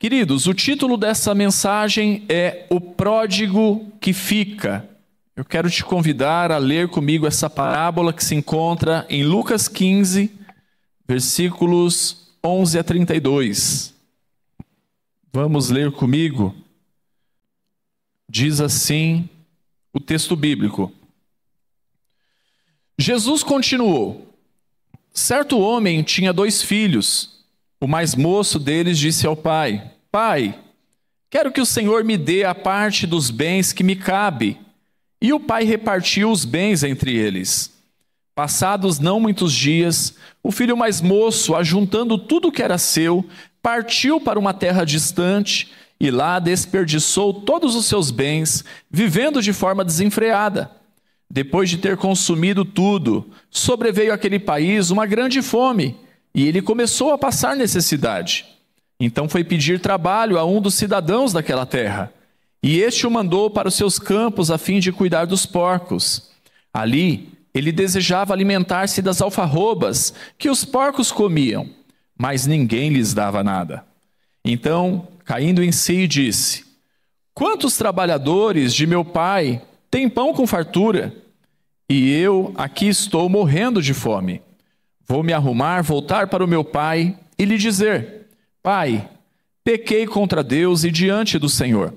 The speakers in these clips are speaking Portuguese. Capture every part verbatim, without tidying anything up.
Queridos, o título dessa mensagem é O Pródigo que Fica. Eu quero te convidar a ler comigo essa parábola que se encontra em Lucas quinze, versículos onze a trinta e dois. Vamos ler comigo? Diz assim o texto bíblico. Jesus continuou: certo homem tinha dois filhos. O mais moço deles disse ao pai: Pai, quero que o Senhor me dê a parte dos bens que me cabe. E o pai repartiu os bens entre eles. Passados não muitos dias, o filho mais moço, ajuntando tudo que era seu, partiu para uma terra distante e lá desperdiçou todos os seus bens, vivendo de forma desenfreada. Depois de ter consumido tudo, sobreveio àquele país uma grande fome, e ele começou a passar necessidade. Então foi pedir trabalho a um dos cidadãos daquela terra, e este o mandou para os seus campos a fim de cuidar dos porcos. Ali, ele desejava alimentar-se das alfarrobas que os porcos comiam, mas ninguém lhes dava nada. Então, caindo em si, disse: Quantos trabalhadores de meu pai têm pão com fartura, e eu aqui estou morrendo de fome? Vou me arrumar, voltar para o meu pai e lhe dizer: Pai, pequei contra Deus e diante do Senhor.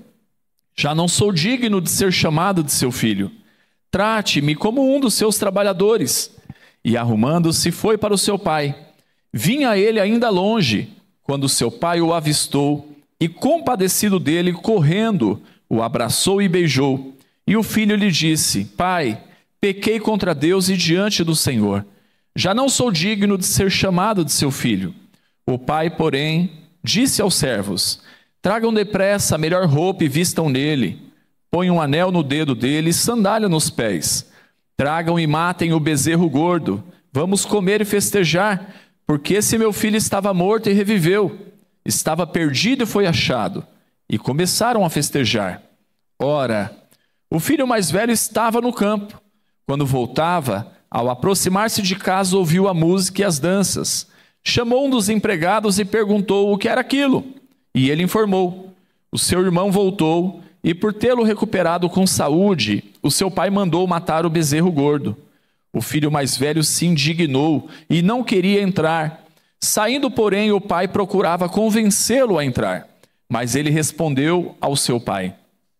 Já não sou digno de ser chamado de seu filho. Trate-me como um dos seus trabalhadores. E arrumando-se, foi para o seu pai. Vinha ele ainda longe, quando seu pai o avistou, e compadecido dele, correndo, o abraçou e beijou. E o filho lhe disse: Pai, pequei contra Deus e diante do Senhor. Já não sou digno de ser chamado de seu filho. O pai, porém, disse aos servos: Tragam depressa a melhor roupa e vistam nele. Põe um anel no dedo dele e sandália nos pés. Tragam e matem o bezerro gordo. Vamos comer e festejar, porque esse meu filho estava morto e reviveu. Estava perdido e foi achado. E começaram a festejar. Ora, o filho mais velho estava no campo. Quando voltava, ao aproximar-se de casa, ouviu a música e as danças. Chamou um dos empregados e perguntou o que era aquilo. E ele informou: o seu irmão voltou, e por tê-lo recuperado com saúde, o seu pai mandou matar o bezerro gordo. O filho mais velho se indignou e não queria entrar. Saindo, porém, o pai procurava convencê-lo a entrar. Mas ele respondeu ao seu pai: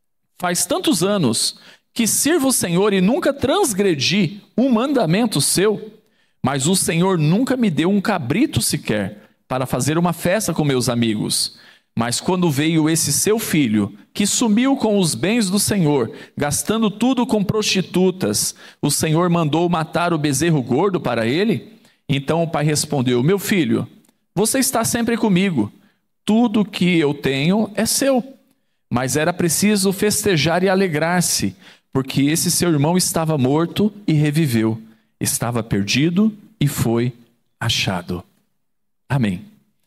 Faz tantos anos que sirvo o Senhor e nunca transgredi um mandamento seu, mas o Senhor nunca me deu um cabrito sequer para fazer uma festa com meus amigos. Mas quando veio esse seu filho, que sumiu com os bens do Senhor, gastando tudo com prostitutas, o Senhor mandou matar o bezerro gordo para ele? Então o pai respondeu: Meu filho, você está sempre comigo, tudo que eu tenho é seu. Mas era preciso festejar e alegrar-se, porque esse seu irmão estava morto e reviveu, estava perdido e foi achado. Amém.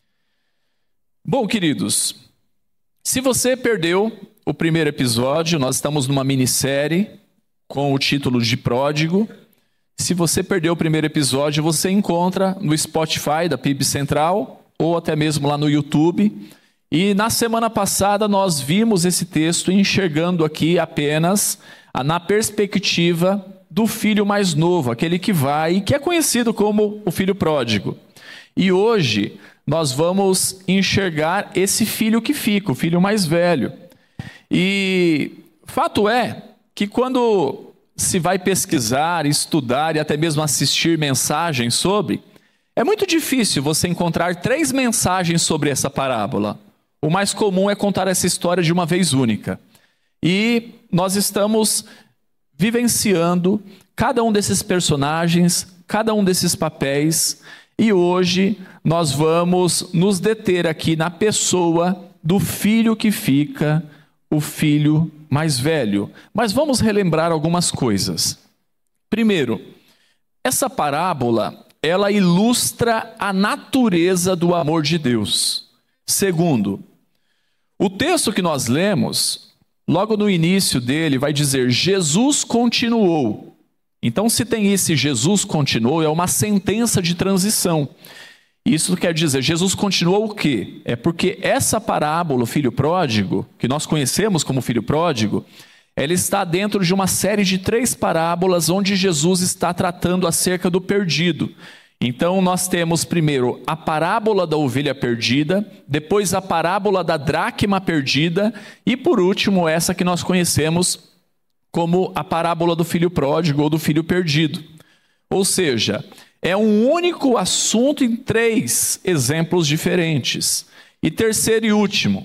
Bom, queridos, se você perdeu o primeiro episódio, nós estamos numa minissérie com o título de Pródigo. Se você perdeu o primeiro episódio, você encontra no Spotify da P I B Central ou até mesmo lá no YouTube. E na semana passada nós vimos esse texto enxergando aqui apenas na perspectiva do filho mais novo, aquele que vai e que é conhecido como o filho pródigo. E hoje nós vamos enxergar esse filho que fica, o filho mais velho. E fato é que quando se vai pesquisar, estudar e até mesmo assistir mensagens sobre, é muito difícil você encontrar três mensagens sobre essa parábola. O mais comum é contar essa história de uma vez única. E nós estamos vivenciando cada um desses personagens, cada um desses papéis, e hoje nós vamos nos deter aqui na pessoa do filho que fica, o filho mais velho. Mas vamos relembrar algumas coisas. Primeiro, essa parábola, ela ilustra a natureza do amor de Deus. Segundo, o texto que nós lemos, logo no início dele, vai dizer: Jesus continuou. Então, se tem esse Jesus continuou, é uma sentença de transição. Isso quer dizer, Jesus continuou o quê? É porque essa parábola, o filho pródigo, que nós conhecemos como filho pródigo, ela está dentro de uma série de três parábolas onde Jesus está tratando acerca do perdido. Então nós temos primeiro a parábola da ovelha perdida, depois a parábola da dracma perdida e por último essa que nós conhecemos como a parábola do filho pródigo ou do filho perdido. Ou seja, é um único assunto em três exemplos diferentes. E terceiro e último,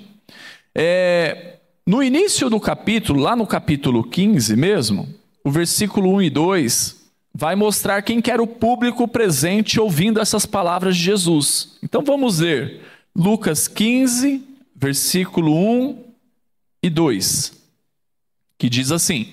é, no início do capítulo, lá no capítulo quinze mesmo, o versículo um e dois vai mostrar quem que era o público presente ouvindo essas palavras de Jesus. Então vamos ler Lucas quinze, versículo um e dois, que diz assim: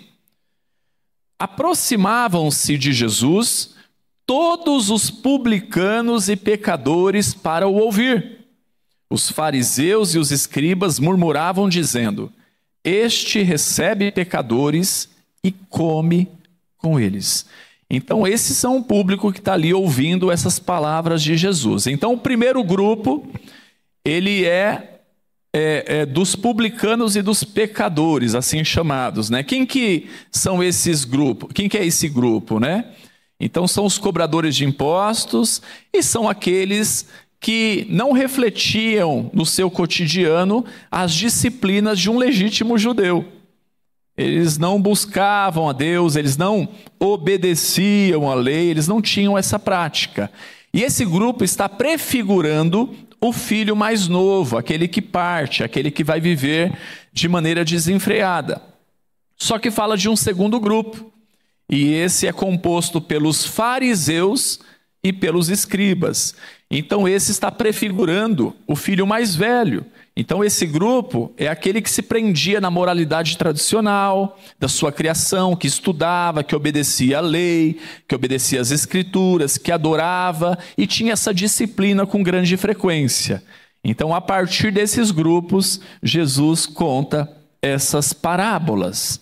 aproximavam-se de Jesus todos os publicanos e pecadores para o ouvir. Os fariseus e os escribas murmuravam dizendo: este recebe pecadores e come com eles. Então esses são o público que está ali ouvindo essas palavras de Jesus. Então o primeiro grupo, ele é, é, é dos publicanos e dos pecadores, assim chamados, né? Quem que são esses grupos? Quem que é esse grupo, né? Então são os cobradores de impostos e são aqueles que não refletiam no seu cotidiano as disciplinas de um legítimo judeu. Eles não buscavam a Deus, eles não obedeciam à lei, eles não tinham essa prática. E esse grupo está prefigurando o filho mais novo, aquele que parte, aquele que vai viver de maneira desenfreada. Só que fala de um segundo grupo. E esse é composto pelos fariseus e pelos escribas. Então esse está prefigurando o filho mais velho. Então esse grupo é aquele que se prendia na moralidade tradicional da sua criação, que estudava, que obedecia à lei, que obedecia às escrituras, que adorava e tinha essa disciplina com grande frequência. Então a partir desses grupos, Jesus conta essas parábolas.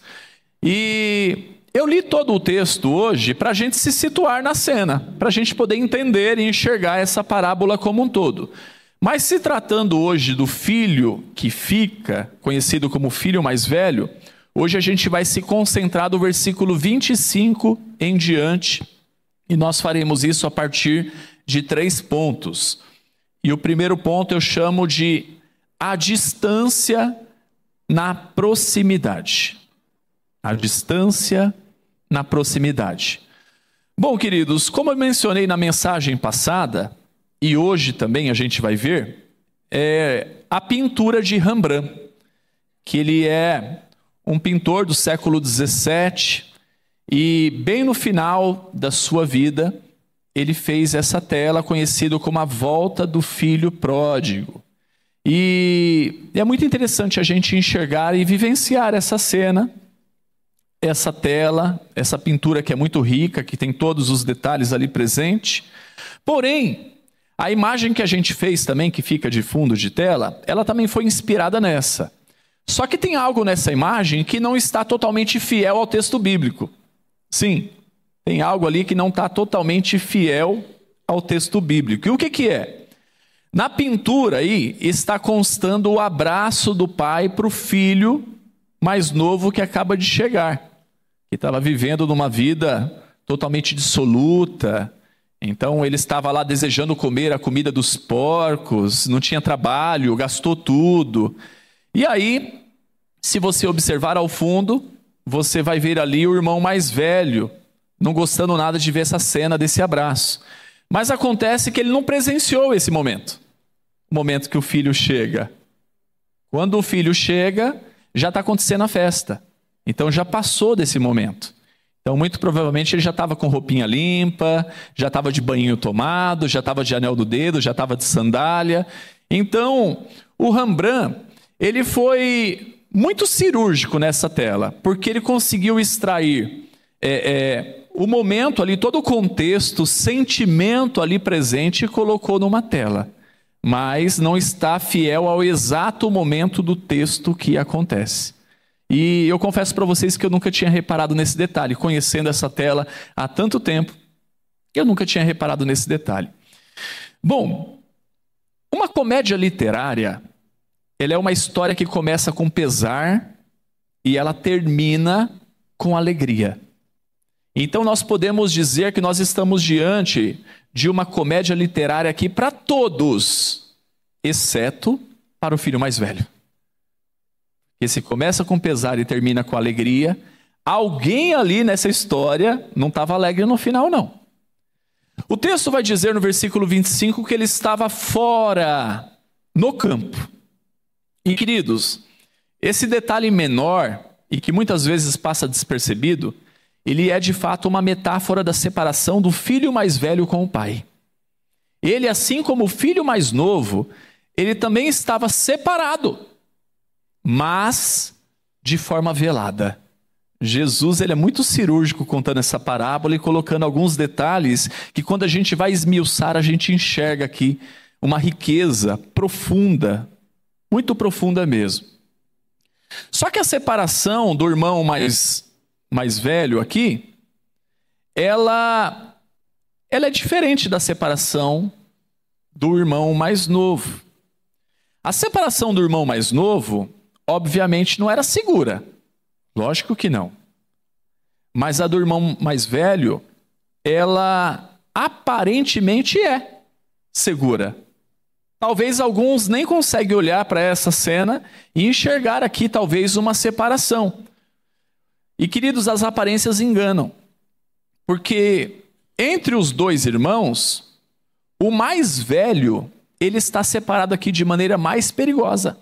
E eu li todo o texto hoje para a gente se situar na cena, para a gente poder entender e enxergar essa parábola como um todo. Mas se tratando hoje do filho que fica, conhecido como filho mais velho, hoje a gente vai se concentrar do versículo vinte e cinco em diante, e nós faremos isso a partir de três pontos. E o primeiro ponto eu chamo de a distância na proximidade. A distância na proximidade. Bom, queridos, como eu mencionei na mensagem passada, e hoje também a gente vai ver, é a pintura de Rembrandt, que ele é um pintor do século dezessete, e bem no final da sua vida, ele fez essa tela conhecida como A Volta do Filho Pródigo. E é muito interessante a gente enxergar e vivenciar essa cena, essa tela, essa pintura que é muito rica, que tem todos os detalhes ali presentes. Porém, a imagem que a gente fez também, que fica de fundo de tela, ela também foi inspirada nessa. Só que tem algo nessa imagem que não está totalmente fiel ao texto bíblico. Sim, tem algo ali que não está totalmente fiel ao texto bíblico. E o que que é? Na pintura aí está constando o abraço do pai para o filho mais novo que acaba de chegar, que estava vivendo numa vida totalmente dissoluta. Então ele estava lá desejando comer a comida dos porcos, não tinha trabalho, gastou tudo. E aí, se você observar ao fundo, você vai ver ali o irmão mais velho, não gostando nada de ver essa cena desse abraço. Mas acontece que ele não presenciou esse momento, o momento que o filho chega. Quando o filho chega, já está acontecendo a festa. Então já passou desse momento. Então muito provavelmente ele já estava com roupinha limpa, já estava de banhinho tomado, já estava de anel do dedo, já estava de sandália. Então o Rembrandt, ele foi muito cirúrgico nessa tela, porque ele conseguiu extrair é, é, o momento ali, todo o contexto, o sentimento ali presente e colocou numa tela. Mas não está fiel ao exato momento do texto que acontece. E eu confesso para vocês que eu nunca tinha reparado nesse detalhe, conhecendo essa tela há tanto tempo, eu nunca tinha reparado nesse detalhe. Bom, uma comédia literária, ela é uma história que começa com pesar e ela termina com alegria. Então nós podemos dizer que nós estamos diante de uma comédia literária aqui para todos, exceto para o filho mais velho. Que se começa com pesar e termina com alegria, alguém ali nessa história não estava alegre no final, não. O texto vai dizer no versículo vinte e cinco que ele estava fora, no campo. E queridos, esse detalhe menor, e que muitas vezes passa despercebido, ele é de fato uma metáfora da separação do filho mais velho com o pai. Ele, assim como o filho mais novo, ele também estava separado, mas de forma velada. Jesus, ele é muito cirúrgico contando essa parábola e colocando alguns detalhes que quando a gente vai esmiuçar, a gente enxerga aqui uma riqueza profunda, muito profunda mesmo. Só que a separação do irmão mais, mais velho aqui, ela, ela é diferente da separação do irmão mais novo. A separação do irmão mais novo, obviamente, não era segura. Lógico que não. Mas a do irmão mais velho, ela aparentemente é segura. Talvez alguns nem conseguem olhar para essa cena e enxergar aqui talvez uma separação. E queridos, as aparências enganam. Porque entre os dois irmãos, o mais velho, ele está separado aqui de maneira mais perigosa.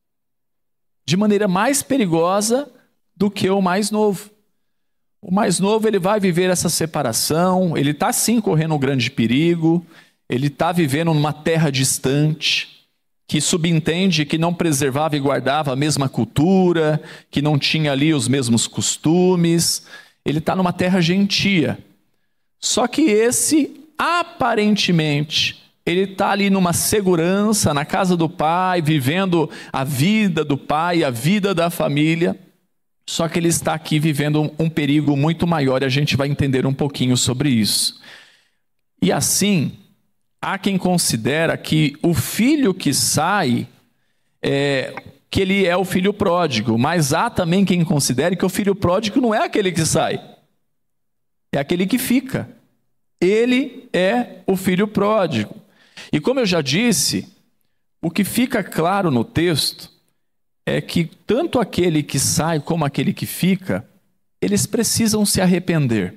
De maneira mais perigosa do que o mais novo. O mais novo, ele vai viver essa separação, ele está sim correndo um grande perigo, ele está vivendo numa terra distante, que subentende que não preservava e guardava a mesma cultura, que não tinha ali os mesmos costumes, ele está numa terra gentia. Só que esse, aparentemente, ele está ali numa segurança, na casa do pai, vivendo a vida do pai, a vida da família. Só que ele está aqui vivendo um perigo muito maior e a gente vai entender um pouquinho sobre isso. E assim, há quem considera que o filho que sai, é, que ele é o filho pródigo, mas há também quem considere que o filho pródigo não é aquele que sai, é aquele que fica. Ele é o filho pródigo. E como eu já disse, o que fica claro no texto é que tanto aquele que sai como aquele que fica, eles precisam se arrepender.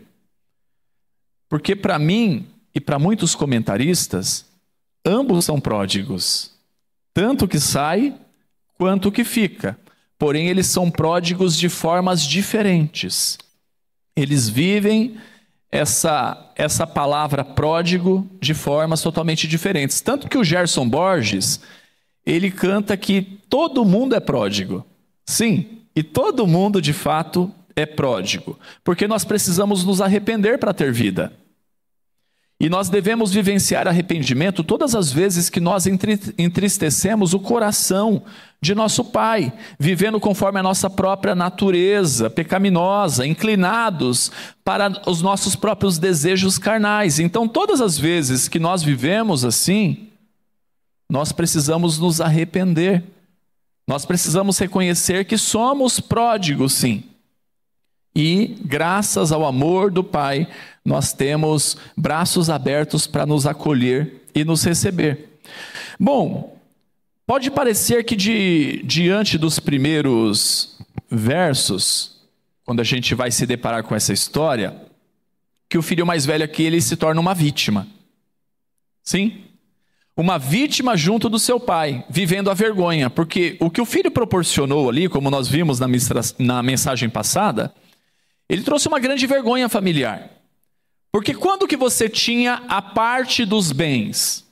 Porque para mim e para muitos comentaristas, ambos são pródigos. Tanto o que sai quanto o que fica. Porém, eles são pródigos de formas diferentes. Eles vivem essa, essa palavra pródigo de formas totalmente diferentes. Tanto que o Gerson Borges, ele canta que todo mundo é pródigo. Sim, e todo mundo de fato é pródigo. Porque nós precisamos nos arrepender para ter vida. E nós devemos vivenciar arrependimento todas as vezes que nós entristecemos o coração de nosso Pai, vivendo conforme a nossa própria natureza pecaminosa, inclinados para os nossos próprios desejos carnais. Então, todas as vezes que nós vivemos assim, nós precisamos nos arrepender. Nós precisamos reconhecer que somos pródigos, sim. E, graças ao amor do Pai, nós temos braços abertos para nos acolher e nos receber. Bom, pode parecer que de, diante dos primeiros versos, quando a gente vai se deparar com essa história, que o filho mais velho aqui, ele se torna uma vítima. Sim? Uma vítima junto do seu pai, vivendo a vergonha. Porque o que o filho proporcionou ali, como nós vimos na, na mensagem passada, ele trouxe uma grande vergonha familiar. Porque quando que você tinha a parte dos bens?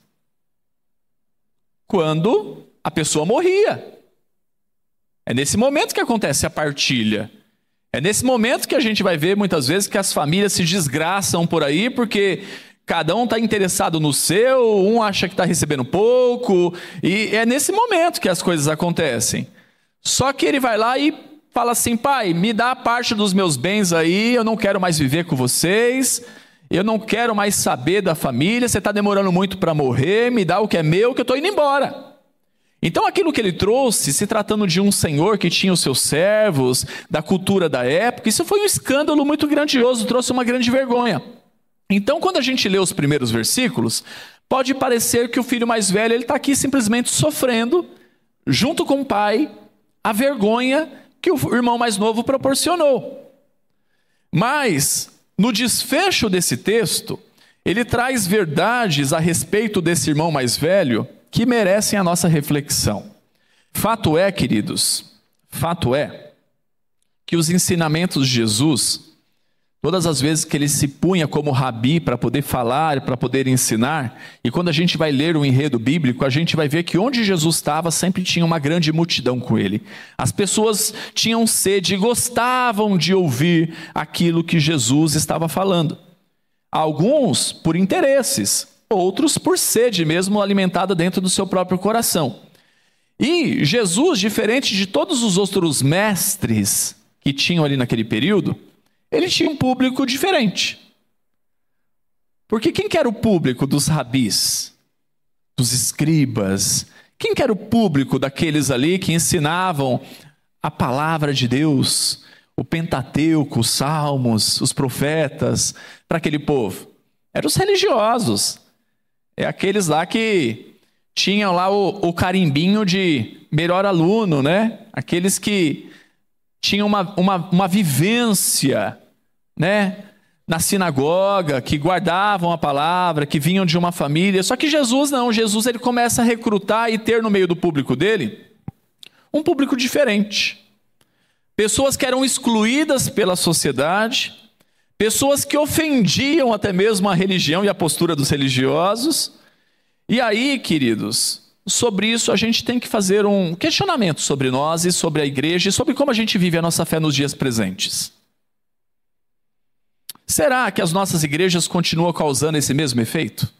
Quando a pessoa morria. É nesse momento que acontece a partilha. É nesse momento que a gente vai ver muitas vezes que as famílias se desgraçam por aí, porque cada um está interessado no seu, um acha que está recebendo pouco, e é nesse momento que as coisas acontecem. Só que ele vai lá e fala assim: pai, me dá a parte dos meus bens aí, eu não quero mais viver com vocês. eu não quero mais saber da família, você está demorando muito para morrer, me dá o que é meu, que eu estou indo embora. Então aquilo que ele trouxe, se tratando de um senhor que tinha os seus servos, da cultura da época, isso foi um escândalo muito grandioso, trouxe uma grande vergonha. Então quando a gente lê os primeiros versículos, pode parecer que o filho mais velho ele está aqui simplesmente sofrendo, junto com o pai, a vergonha que o irmão mais novo proporcionou. Mas, no desfecho desse texto, ele traz verdades a respeito desse irmão mais velho que merecem a nossa reflexão. Fato é, queridos, fato é que os ensinamentos de Jesus, todas as vezes que ele se punha como rabi para poder falar, para poder ensinar, e quando a gente vai ler o enredo bíblico, a gente vai ver que onde Jesus estava sempre tinha uma grande multidão com ele. As pessoas tinham sede e gostavam de ouvir aquilo que Jesus estava falando. Alguns por interesses, outros por sede mesmo alimentada dentro do seu próprio coração. E Jesus, diferente de todos os outros mestres que tinham ali naquele período, ele tinha um público diferente. Porque quem que era o público dos rabis, dos escribas? Quem que era o público daqueles ali que ensinavam a palavra de Deus, o Pentateuco, os Salmos, os profetas, para aquele povo? Eram os religiosos. É aqueles lá que tinham lá o, o carimbinho de melhor aluno, né? Aqueles que tinham uma, uma, uma vivência, né, na sinagoga, que guardavam a palavra, que vinham de uma família. Só que Jesus não, Jesus ele começa a recrutar e ter no meio do público dele um público diferente. Pessoas que eram excluídas pela sociedade, pessoas que ofendiam até mesmo a religião e a postura dos religiosos. E aí, queridos, sobre isso a gente tem que fazer um questionamento sobre nós e sobre a igreja e sobre como a gente vive a nossa fé nos dias presentes. Será que as nossas igrejas continuam causando esse mesmo efeito?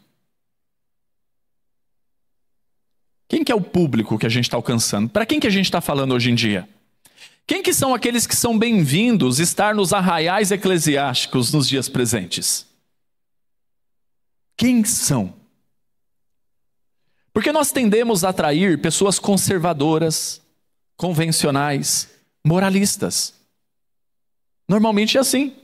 Quem que é o público que a gente está alcançando? Para quem que a gente está falando hoje em dia? Quem que são aqueles que são bem-vindos estar nos arraiais eclesiásticos nos dias presentes? Quem são? Porque nós tendemos a atrair pessoas conservadoras, convencionais, moralistas. Normalmente é assim.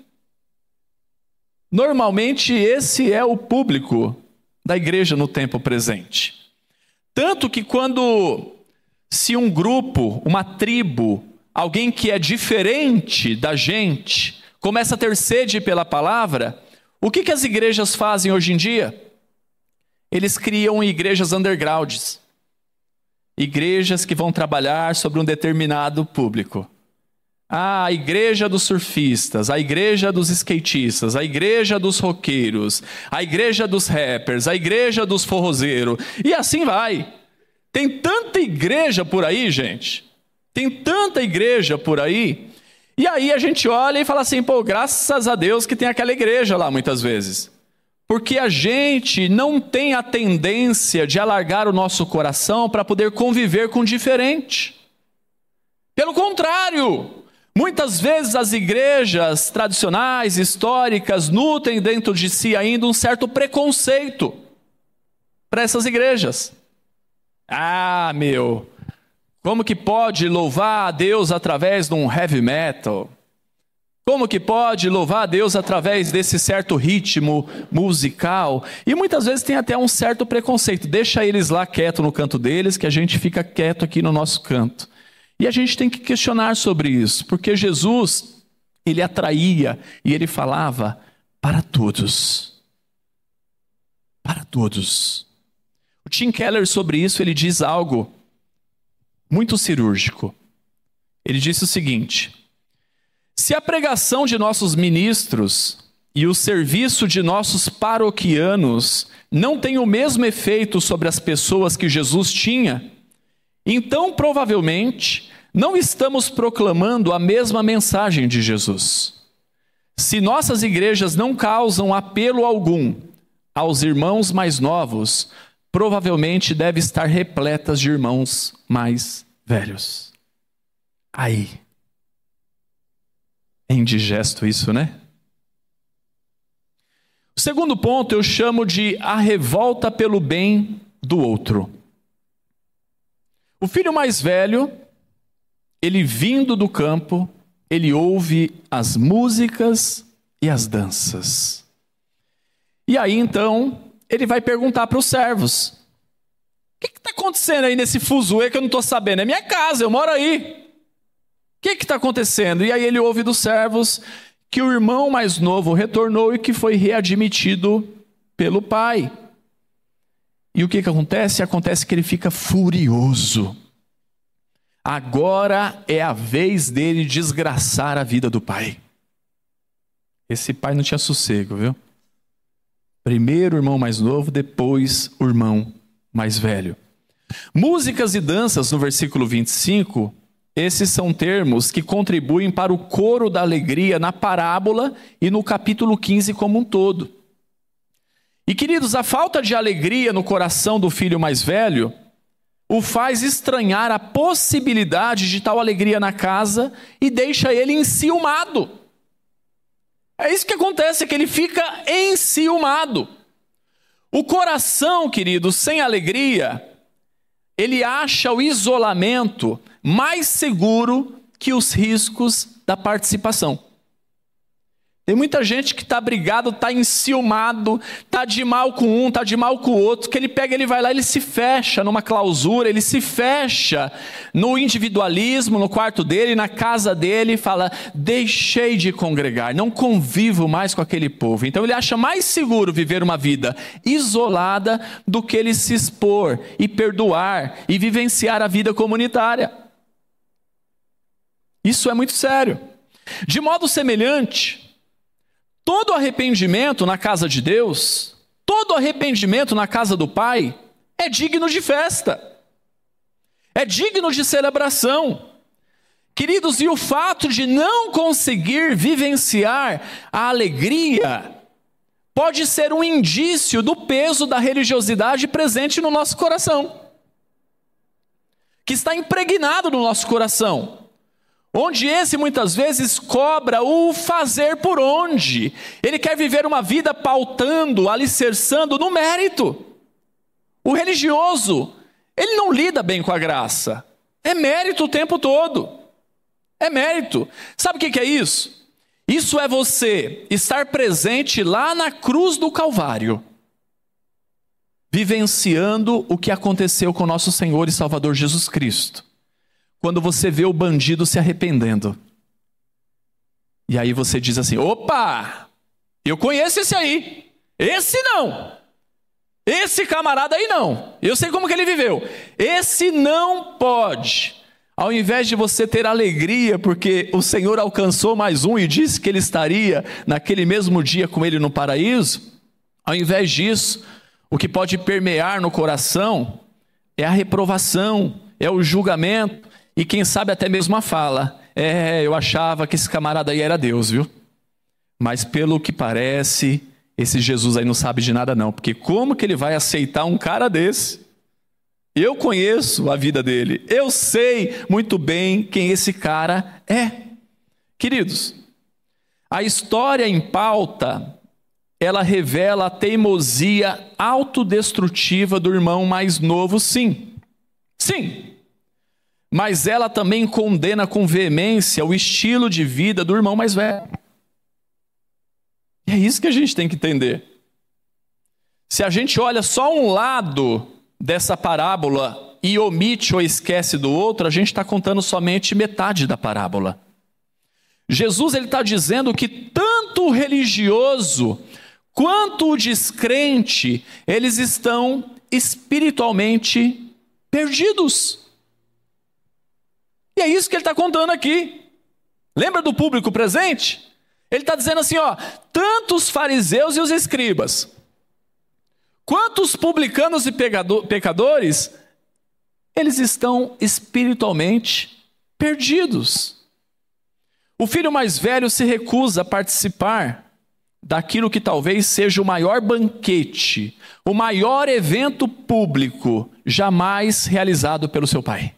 Normalmente esse é o público da igreja no tempo presente. Tanto que quando se um grupo, uma tribo, alguém que é diferente da gente, começa a ter sede pela palavra, o que que as igrejas fazem hoje em dia? Eles criam igrejas undergrounds. Igrejas que vão trabalhar sobre um determinado público. Ah, a igreja dos surfistas, a igreja dos skatistas, a igreja dos roqueiros, a igreja dos rappers, a igreja dos forrozeiros. E assim vai. Tem tanta igreja por aí, gente. Tem tanta igreja por aí. E aí a gente olha e fala assim, pô, graças a Deus que tem aquela igreja lá muitas vezes. Porque a gente não tem a tendência de alargar o nosso coração para poder conviver com o diferente. Pelo contrário, muitas vezes as igrejas tradicionais, históricas, nutrem dentro de si ainda um certo preconceito para essas igrejas. Ah, meu, como que pode louvar a Deus através de um heavy metal? Como que pode louvar a Deus através desse certo ritmo musical? E muitas vezes tem até um certo preconceito. Deixa eles lá quieto no canto deles, que a gente fica quieto aqui no nosso canto. E a gente tem que questionar sobre isso, porque Jesus, ele atraía e ele falava para todos. Para todos. O Tim Keller, sobre isso, ele diz algo muito cirúrgico. Ele disse o seguinte: se a pregação de nossos ministros e o serviço de nossos paroquianos não tem o mesmo efeito sobre as pessoas que Jesus tinha, então provavelmente não estamos proclamando a mesma mensagem de Jesus. Se nossas igrejas não causam apelo algum aos irmãos mais novos, provavelmente devem estar repletas de irmãos mais velhos. Aí. É indigesto isso, né? O segundo ponto eu chamo de a revolta pelo bem do outro. O filho mais velho, ele vindo do campo, ele ouve as músicas e as danças. E aí então, ele vai perguntar para os servos: o que está acontecendo aí nesse fuzuê que eu não estou sabendo? É minha casa, eu moro aí. O que está acontecendo? E aí ele ouve dos servos que o irmão mais novo retornou e que foi readmitido pelo pai. E o que, que acontece? Acontece que ele fica furioso. Agora é a vez dele desgraçar a vida do pai. Esse pai não tinha sossego, viu? Primeiro o irmão mais novo, depois o irmão mais velho. Músicas e danças, no versículo vinte e cinco, esses são termos que contribuem para o coro da alegria na parábola e no capítulo quinze como um todo. E queridos, a falta de alegria no coração do filho mais velho o faz estranhar a possibilidade de tal alegria na casa e deixa ele enciumado. É isso que acontece, é que ele fica enciumado. O coração, queridos, sem alegria, ele acha o isolamento mais seguro que os riscos da participação. Tem muita gente que está brigado, está enciumado, está de mal com um, está de mal com o outro, que ele pega, ele vai lá, ele se fecha numa clausura, ele se fecha no individualismo, no quarto dele, na casa dele, e fala: deixei de congregar, não convivo mais com aquele povo. Então ele acha mais seguro viver uma vida isolada do que ele se expor e perdoar e vivenciar a vida comunitária. Isso é muito sério. De modo semelhante, todo arrependimento na casa de Deus, todo arrependimento na casa do Pai, é digno de festa, é digno de celebração. Queridos, e o fato de não conseguir vivenciar a alegria pode ser um indício do peso da religiosidade presente no nosso coração, que está impregnado no nosso coração. Onde esse muitas vezes cobra o fazer por onde. Ele quer viver uma vida pautando, alicerçando no mérito. O religioso, ele não lida bem com a graça. É mérito o tempo todo. É mérito. Sabe o que é isso? Isso é você estar presente lá na cruz do Calvário, vivenciando o que aconteceu com nosso Senhor e Salvador Jesus Cristo. Quando você vê o bandido se arrependendo. E aí você diz assim: opa, eu conheço esse aí. Esse não. Esse camarada aí não. Eu sei como que ele viveu. Esse não pode. Ao invés de você ter alegria porque o Senhor alcançou mais um e disse que ele estaria naquele mesmo dia com ele no paraíso, ao invés disso, o que pode permear no coração é a reprovação, é o julgamento, e quem sabe até mesmo a fala: é, eu achava que esse camarada aí era Deus, viu? Mas pelo que parece, esse Jesus aí não sabe de nada não, porque como que ele vai aceitar um cara desse? Eu conheço a vida dele, eu sei muito bem quem esse cara é. Queridos, a história em pauta, ela revela a teimosia autodestrutiva do irmão mais novo, sim. Sim. Mas ela também condena com veemência o estilo de vida do irmão mais velho. E é isso que a gente tem que entender. Se a gente olha só um lado dessa parábola e omite ou esquece do outro, a gente está contando somente metade da parábola. Jesus ele está dizendo que tanto o religioso quanto o descrente, eles estão espiritualmente perdidos. E é isso que ele está contando aqui. Lembra do público presente? Ele está dizendo assim, ó: tanto os fariseus e os escribas, quanto os publicanos e pecadores, eles estão espiritualmente perdidos. O filho mais velho se recusa a participar daquilo que talvez seja o maior banquete, o maior evento público jamais realizado pelo seu pai.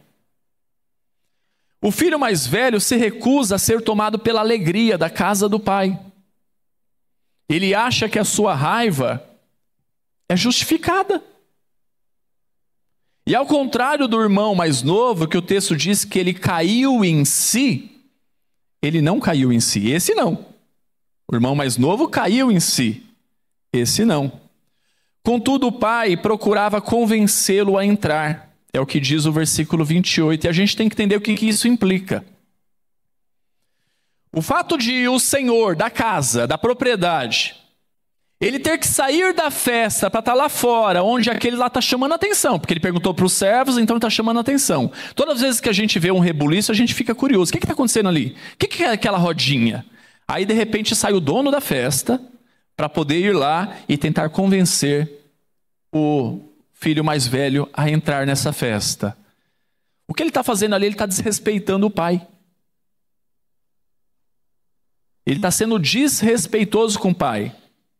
O filho mais velho se recusa a ser tomado pela alegria da casa do pai. ele acha que a sua raiva é justificada. E ao contrário do irmão mais novo, que o texto diz que ele caiu em si, ele não caiu em si, esse não. O irmão mais novo caiu em si, esse não. Contudo, o pai procurava convencê-lo a entrar. É o que diz o versículo vinte e oito. E a gente tem que entender o que isso implica. O fato de o senhor da casa, da propriedade, ele ter que sair da festa para estar lá fora, onde aquele lá está chamando a atenção. Porque ele perguntou para os servos, então ele está chamando a atenção. Todas as vezes que a gente vê um rebuliço, a gente fica curioso. O que está acontecendo ali? O que, que é aquela rodinha? Aí, de repente, sai o dono da festa para poder ir lá e tentar convencer o filho mais velho a entrar nessa festa. O que ele está fazendo ali? Ele está desrespeitando o pai. Ele está sendo desrespeitoso com o pai.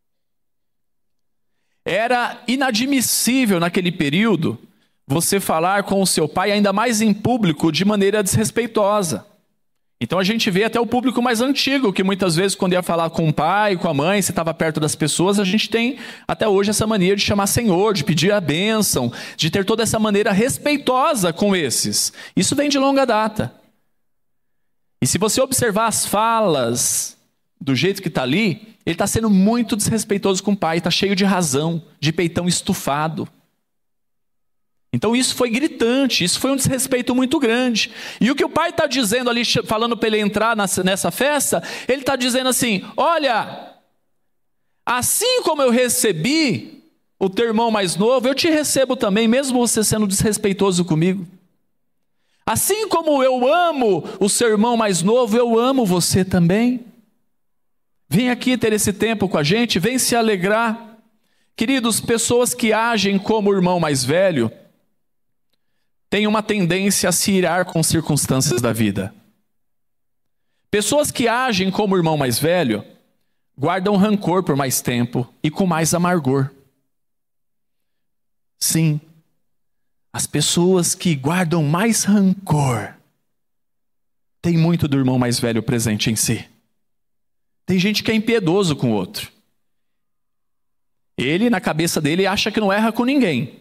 Era inadmissível naquele período você falar com o seu pai, ainda mais em público, de maneira desrespeitosa. Então a gente vê até o público mais antigo, que muitas vezes quando ia falar com o pai, com a mãe, se estava perto das pessoas, a gente tem até hoje essa mania de chamar Senhor, de pedir a bênção, de ter toda essa maneira respeitosa com esses. Isso vem de longa data. E se você observar as falas do jeito que está ali, ele está sendo muito desrespeitoso com o pai, está cheio de razão, de peitão estufado. Então isso foi gritante, isso foi um desrespeito muito grande. E o que o pai está dizendo ali, falando para ele entrar nessa festa, ele está dizendo assim: olha, assim como eu recebi o teu irmão mais novo, eu te recebo também, mesmo você sendo desrespeitoso comigo. Assim como eu amo o seu irmão mais novo, eu amo você também. Vem aqui ter esse tempo com a gente, vem se alegrar. Queridos, pessoas que agem como o irmão mais velho têm uma tendência a se irar com circunstâncias da vida. Pessoas que agem como o irmão mais velho guardam rancor por mais tempo e com mais amargor. Sim, as pessoas que guardam mais rancor têm muito do irmão mais velho presente em si. Tem gente que é impiedoso com o outro. Ele, na cabeça dele, acha que não erra com ninguém.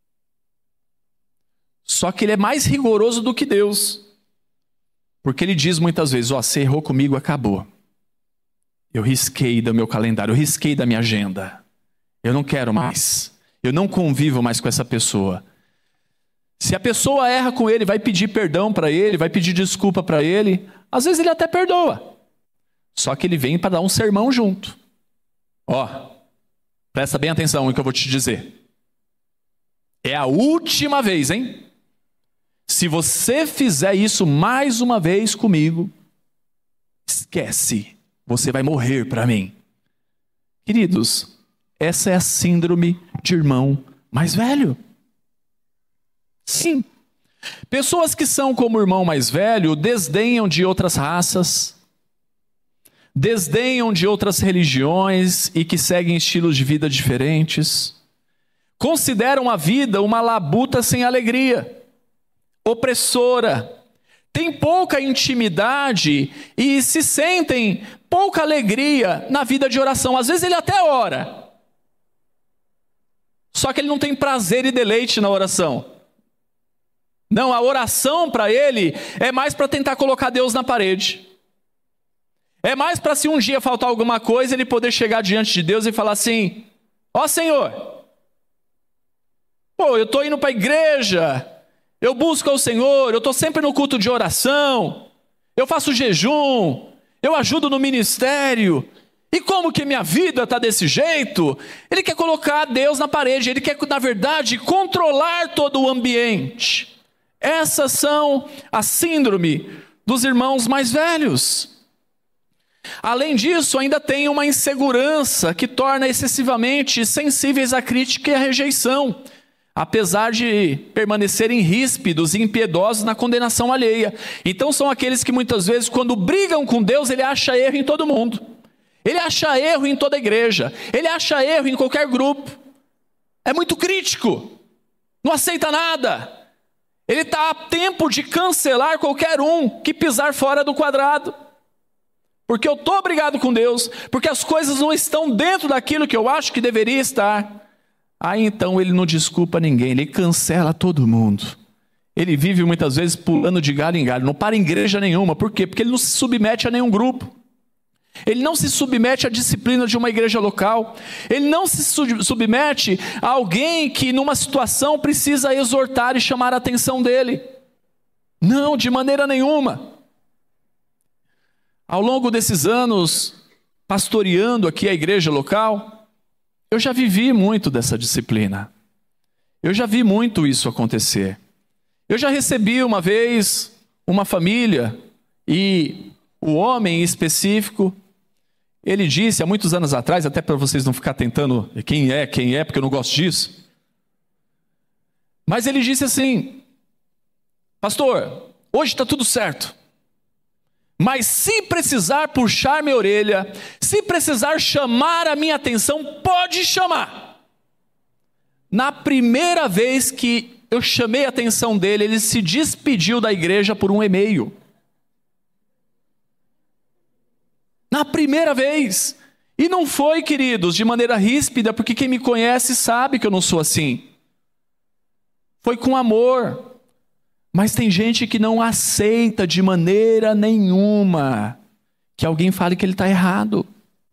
Só que ele é mais rigoroso do que Deus. Porque ele diz muitas vezes: ó, você errou comigo, acabou. Eu risquei do meu calendário, eu risquei da minha agenda. Eu não quero mais. Eu não convivo mais com essa pessoa. Se a pessoa erra com ele, vai pedir perdão para ele, vai pedir desculpa para ele. Às vezes ele até perdoa. Só que ele vem para dar um sermão junto. Ó, presta bem atenção no que eu vou te dizer. É a última vez, hein? Se você fizer isso mais uma vez comigo, esquece, você vai morrer para mim. Queridos, essa é a síndrome de irmão mais velho. Sim. Pessoas que são como o irmão mais velho desdenham de outras raças, desdenham de outras religiões e que seguem estilos de vida diferentes. Consideram a vida uma labuta sem alegria, opressora. Têm pouca intimidade e se sentem pouca alegria na vida de oração. Às vezes ele até ora, só que ele não tem prazer e deleite na oração. Não, a oração para ele é mais para tentar colocar Deus na parede. É mais para se um dia faltar alguma coisa, ele poder chegar diante de Deus e falar assim: ó Senhor, pô, eu estou indo para a igreja, eu busco ao Senhor, eu estou sempre no culto de oração, eu faço jejum, eu ajudo no ministério, e como que minha vida está desse jeito? Ele quer colocar Deus na parede, ele quer, na verdade, controlar todo o ambiente. Essas são a síndrome dos irmãos mais velhos. Além disso, ainda tem uma insegurança que torna excessivamente sensíveis à crítica e à rejeição, apesar de permanecerem ríspidos e impiedosos na condenação alheia. Então são aqueles que muitas vezes, quando brigam com Deus, ele acha erro em todo mundo. Ele acha erro em toda a igreja. Ele acha erro em qualquer grupo. É muito crítico. Não aceita nada. Ele está a tempo de cancelar qualquer um que pisar fora do quadrado. porque eu estou brigado com Deus, porque as coisas não estão dentro daquilo que eu acho que deveria estar. Aí então ele não desculpa ninguém, ele cancela todo mundo. Ele vive muitas vezes pulando de galho em galho, não para em igreja nenhuma. Por quê? Porque ele não se submete a nenhum grupo. Ele não se submete à disciplina de uma igreja local. Ele não se submete a alguém que numa situação precisa exortar e chamar a atenção dele. Não, de maneira nenhuma. Ao longo desses anos, pastoreando aqui a igreja local, eu já vivi muito dessa disciplina. Eu já vi muito isso acontecer. Eu já recebi uma vez uma família e o homem em específico, ele disse há muitos anos atrás, até para vocês não ficar tentando quem é, quem é, porque eu não gosto disso. Mas ele disse assim: pastor, hoje está tudo certo. Mas se precisar puxar minha orelha, se precisar chamar a minha atenção, pode chamar. Na primeira vez que eu chamei a atenção dele, ele se despediu da igreja por um e-mail. Na primeira vez. E não foi, queridos, de maneira ríspida, porque quem me conhece sabe que eu não sou assim. Foi com amor. Mas tem gente que não aceita de maneira nenhuma que alguém fale que ele está errado.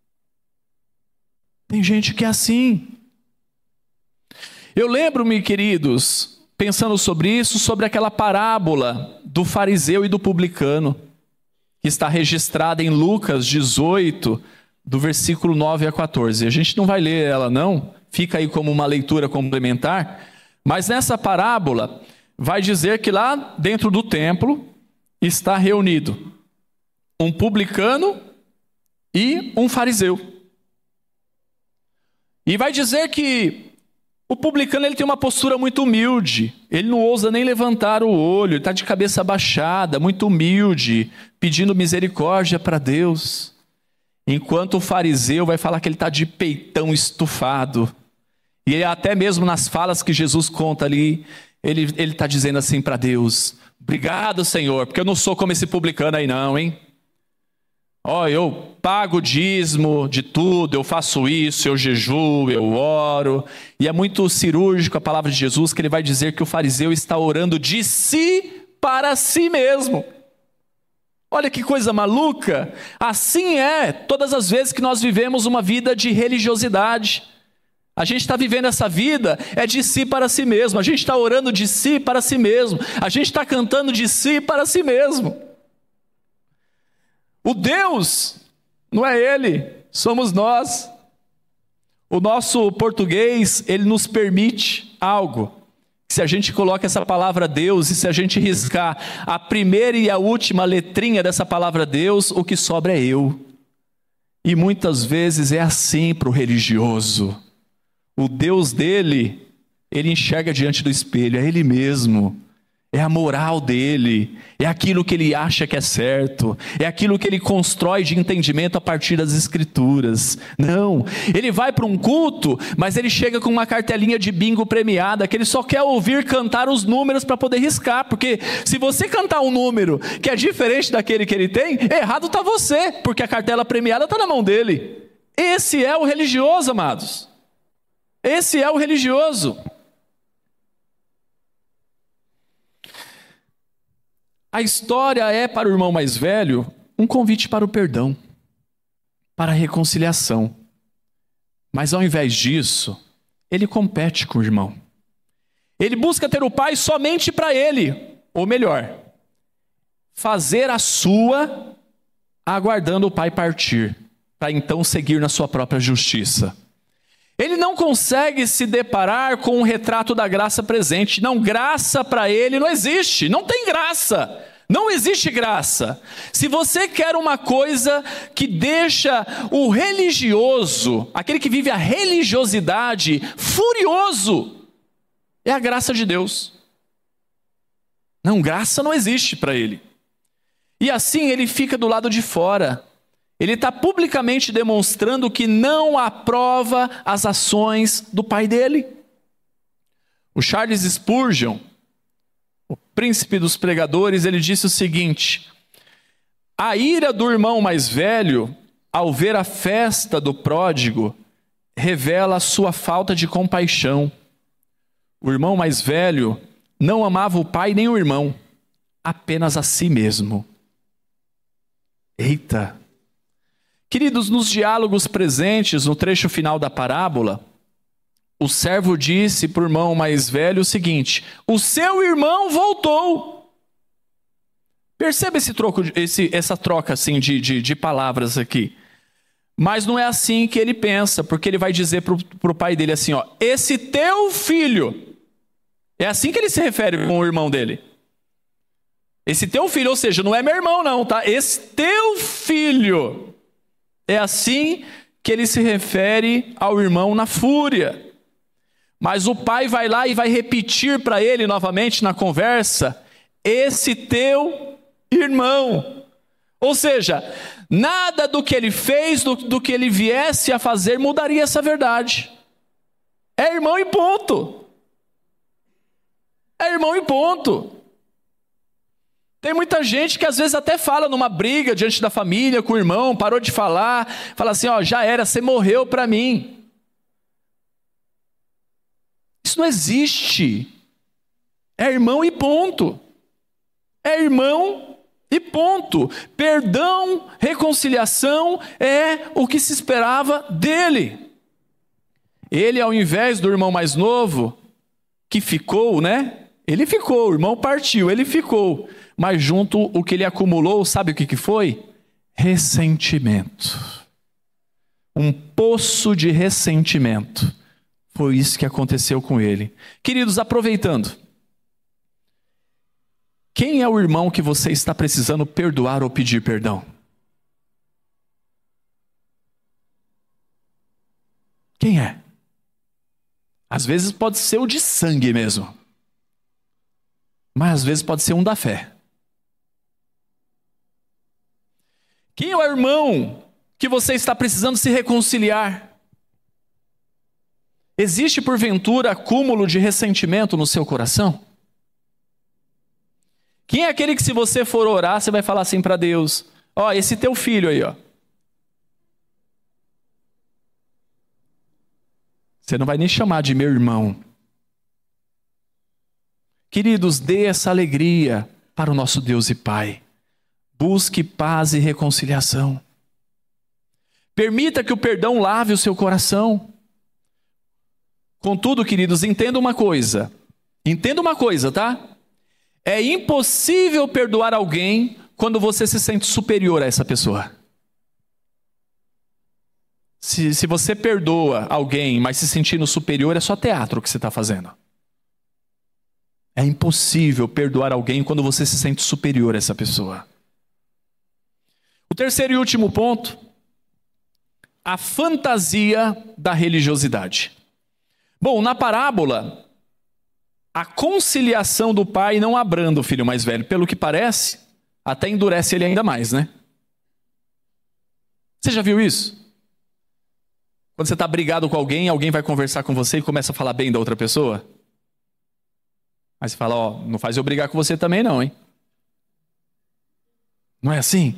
Tem gente que é assim. Eu lembro-me, queridos, pensando sobre isso, sobre aquela parábola do fariseu e do publicano, que está registrada em Lucas dezoito, do versículo nove a quatorze. A gente não vai ler ela não, fica aí como uma leitura complementar, mas nessa parábola vai dizer que lá dentro do templo está reunido um publicano e um fariseu. E vai dizer que o publicano ele tem uma postura muito humilde, ele não ousa nem levantar o olho, ele está de cabeça baixada, muito humilde, pedindo misericórdia para Deus. Enquanto o fariseu vai falar que ele está de peitão estufado. E ele, até mesmo nas falas que Jesus conta ali, ele está dizendo assim para Deus: obrigado, Senhor, porque eu não sou como esse publicano aí não, hein? Ó, oh, eu pago o dízimo de tudo, eu faço isso, eu jejuo, eu oro. E é muito cirúrgico a palavra de Jesus, que ele vai dizer que o fariseu está orando de si para si mesmo. Olha que coisa maluca. Assim é todas as vezes que nós vivemos uma vida de religiosidade. A gente está vivendo essa vida é de si para si mesmo. A gente está orando de si para si mesmo. A gente está cantando de si para si mesmo. O Deus não é Ele, somos nós. O nosso português, ele nos permite algo. Se a gente coloca essa palavra Deus e se a gente riscar a primeira e a última letrinha dessa palavra Deus, o que sobra é eu. E muitas vezes é assim para o religioso. O Deus dele, ele enxerga diante do espelho, é ele mesmo. É a moral dele, é aquilo que ele acha que é certo, é aquilo que ele constrói de entendimento a partir das escrituras. Não, ele vai para um culto, mas ele chega com uma cartelinha de bingo premiada, que ele só quer ouvir cantar os números para poder riscar, porque se você cantar um número que é diferente daquele que ele tem, errado está você, porque a cartela premiada está na mão dele. Esse é o religioso, amados. Esse é o religioso. A história é, para o irmão mais velho, um convite para o perdão, para a reconciliação. Mas ao invés disso, ele compete com o irmão. Ele busca ter o pai somente para ele, ou melhor, fazer a sua, aguardando o pai partir, para então seguir na sua própria justiça. Ele não consegue se deparar com um retrato da graça presente. Não, graça para ele não existe. Não tem graça. Não existe graça. Se você quer uma coisa que deixa o religioso, aquele que vive a religiosidade, furioso, é a graça de Deus. Não, graça não existe para ele. E assim ele fica do lado de fora. Ele está publicamente demonstrando que não aprova as ações do pai dele. O Charles Spurgeon, o príncipe dos pregadores, ele disse o seguinte: A ira do irmão mais velho, ao ver a festa do pródigo, revela a sua falta de compaixão. O irmão mais velho não amava o pai nem o irmão, apenas a si mesmo. Eita! Queridos, nos diálogos presentes no trecho final da parábola, o servo disse para o irmão mais velho o seguinte: o seu irmão voltou. Perceba esse troco, esse, essa troca assim, de, de, de palavras aqui. Mas não é assim que ele pensa, porque ele vai dizer para o pai dele assim, ó, esse teu filho. É assim que ele se refere com o irmão dele. Esse teu filho, ou seja, não é meu irmão não, tá? Esse teu filho. É assim que ele se refere ao irmão na fúria. Mas o pai vai lá e vai repetir para ele novamente na conversa, esse teu irmão. Ou seja, nada do que ele fez, do, do que ele viesse a fazer, mudaria essa verdade. É irmão e ponto. É irmão e ponto. Tem muita gente que às vezes até fala numa briga diante da família, com o irmão, parou de falar, fala assim, ó, já era, você morreu para mim. Isso não existe. É irmão e ponto. É irmão e ponto. Perdão, reconciliação é o que se esperava dele. Ele, ao invés do irmão mais novo, que ficou, né? Ele ficou, o irmão partiu, ele ficou. Mas junto o que ele acumulou, sabe o que que foi? Ressentimento. Um poço de ressentimento. Foi isso que aconteceu com ele. Queridos, aproveitando. Quem é o irmão que você está precisando perdoar ou pedir perdão? Quem é? Às vezes pode ser o de sangue mesmo. Mas às vezes pode ser um da fé. Quem é o irmão que você está precisando se reconciliar? Existe, porventura, acúmulo de ressentimento no seu coração? Quem é aquele que, se você for orar, você vai falar assim para Deus, ó, esse teu filho aí, ó. Você não vai nem chamar de meu irmão. Queridos, dê essa alegria para o nosso Deus e Pai. Busque paz e reconciliação. Permita que o perdão lave o seu coração. Contudo, queridos, entenda uma coisa. Entenda uma coisa, tá? É impossível perdoar alguém quando você se sente superior a essa pessoa. Se, se você perdoa alguém, mas se sentindo superior, é só teatro que você está fazendo. É impossível perdoar alguém quando você se sente superior a essa pessoa. O terceiro e último ponto, a fantasia da religiosidade. Bom, na parábola, a conciliação do pai não abranda o filho mais velho. Pelo que parece, até endurece ele ainda mais, né? Você já viu isso? Quando você está brigado com alguém, alguém vai conversar com você e começa a falar bem da outra pessoa? Aí você fala, ó, não faz eu brigar com você também não, hein? Não é assim?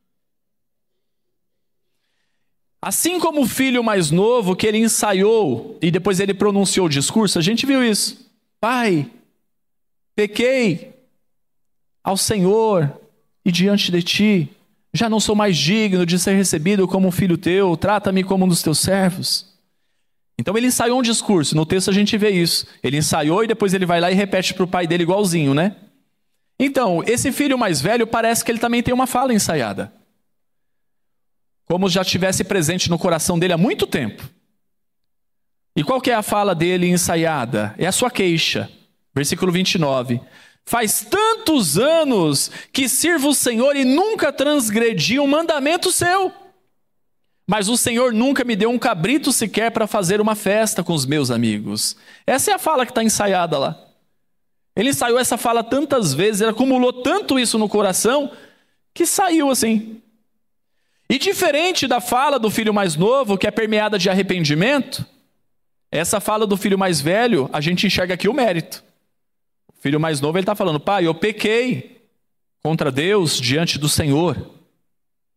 Assim como o filho mais novo, que ele ensaiou e depois ele pronunciou o discurso, a gente viu isso. Pai, pequei ao Senhor e diante de ti, já não sou mais digno de ser recebido como um filho teu, trata-me como um dos teus servos. Então ele ensaiou um discurso, no texto a gente vê isso. Ele ensaiou e depois ele vai lá e repete para o pai dele igualzinho, né? Então, esse filho mais velho parece que ele também tem uma fala ensaiada. Como já estivesse presente no coração dele há muito tempo. E qual que é a fala dele ensaiada? É a sua queixa. Versículo vinte e nove. Faz tantos anos que sirvo o Senhor e nunca transgredi um mandamento seu. Mas o Senhor nunca me deu um cabrito sequer para fazer uma festa com os meus amigos. Essa é a fala que está ensaiada lá. Ele ensaiou essa fala tantas vezes, ele acumulou tanto isso no coração, que saiu assim. E diferente da fala do filho mais novo, que é permeada de arrependimento, essa fala do filho mais velho, a gente enxerga aqui o mérito. O filho mais novo, ele está falando, pai, eu pequei contra Deus diante do Senhor.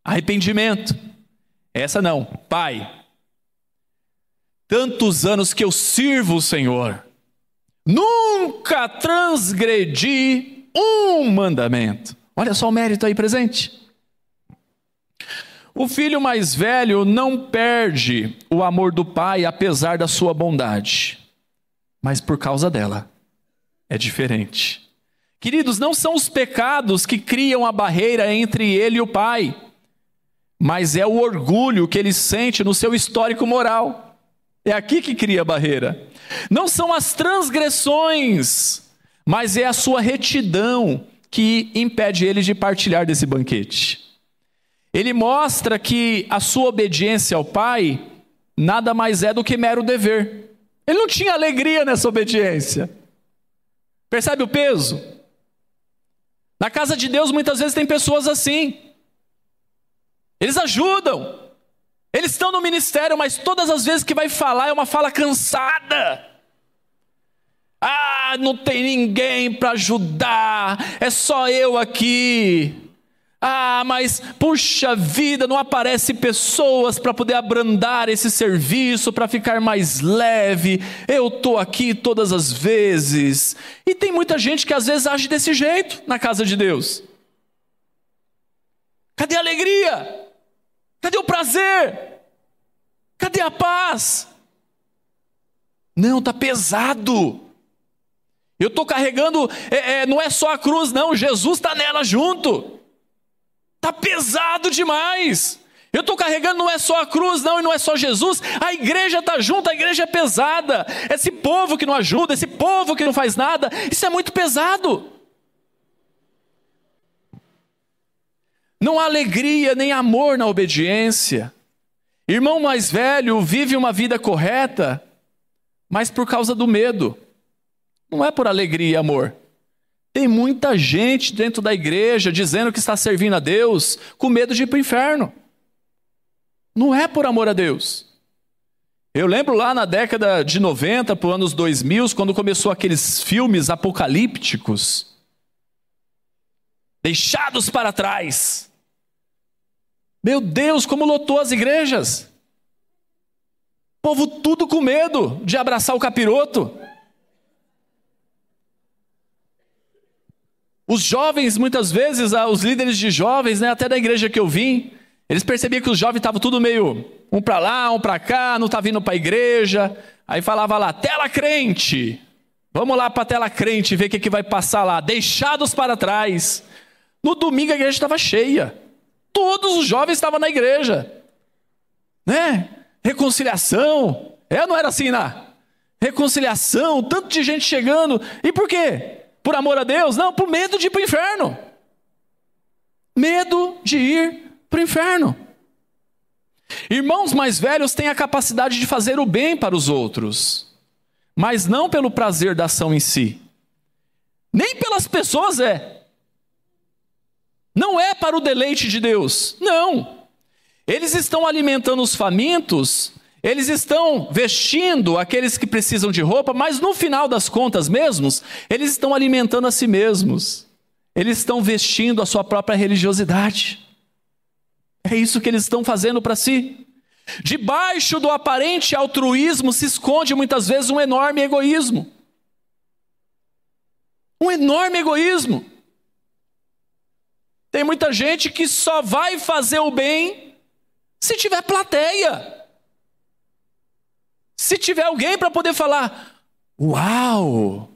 arrependimento. Essa não, Pai, tantos anos que eu sirvo o Senhor, nunca transgredi um mandamento. Olha só o mérito aí presente. O filho mais velho não perde o amor do pai apesar da sua bondade, mas por causa dela é diferente. Queridos, não são os pecados que criam a barreira entre ele e o pai, mas é o orgulho que ele sente no seu histórico moral. É aqui que cria a barreira. Não são as transgressões, mas é a sua retidão que impede ele de partilhar desse banquete. Ele mostra que a sua obediência ao pai nada mais é do que mero dever. Ele não tinha alegria nessa obediência. Percebe o peso? Na casa de Deus muitas vezes tem pessoas assim. Eles ajudam. Eles estão no ministério, mas todas as vezes que vai falar é uma fala cansada. Ah, não tem ninguém para ajudar, é só eu aqui. Ah, mas puxa vida, não aparece pessoas para poder abrandar esse serviço, para ficar mais leve. Eu estou aqui todas as vezes. E tem muita gente que às vezes age desse jeito na casa de Deus. Cadê a alegria? Cadê o prazer? Cadê a paz? Não, está pesado. Eu estou carregando, é, é, não é só a cruz não, Jesus está nela junto. Está pesado demais. Eu estou carregando, não é só a cruz não, e não é só Jesus. A igreja está junto, a igreja é pesada. Esse povo que não ajuda, esse povo que não faz nada, isso é muito pesado. Não há alegria nem amor na obediência. Irmão mais velho vive uma vida correta, mas por causa do medo. Não é por alegria e amor. Tem muita gente dentro da igreja dizendo que está servindo a Deus com medo de ir para o inferno. Não é por amor a Deus. Eu lembro lá na década de noventa, para os anos dois mil, quando começou aqueles filmes apocalípticos. Deixados para trás. Meu Deus, como lotou as igrejas. O povo tudo com medo de abraçar o capiroto. Os jovens, muitas vezes, os líderes de jovens, né, até da igreja que eu vim, eles percebiam que os jovens estavam tudo meio, um para lá, um para cá, não está vindo para a igreja. Aí falava lá, tela crente, vamos lá para a tela crente, ver o que, que vai passar lá, deixados para trás. No domingo a igreja estava cheia, todos os jovens estavam na igreja, né? Reconciliação, é ou não era assim, né? Reconciliação, tanto de gente chegando, e por quê? Por amor a Deus? Não, por medo de ir para o inferno. Medo de ir para o inferno. Irmãos mais velhos têm a capacidade de fazer o bem para os outros, mas não pelo prazer da ação em si. Nem pelas pessoas é. Não é para o deleite de Deus. Não. Eles estão alimentando os famintos, eles estão vestindo aqueles que precisam de roupa, mas no final das contas mesmos, eles estão alimentando a si mesmos. Eles estão vestindo a sua própria religiosidade. É isso que eles estão fazendo para si. Debaixo do aparente altruísmo se esconde muitas vezes um enorme egoísmo. Um enorme egoísmo. Tem muita gente que só vai fazer o bem se tiver plateia. Se tiver alguém para poder falar, uau,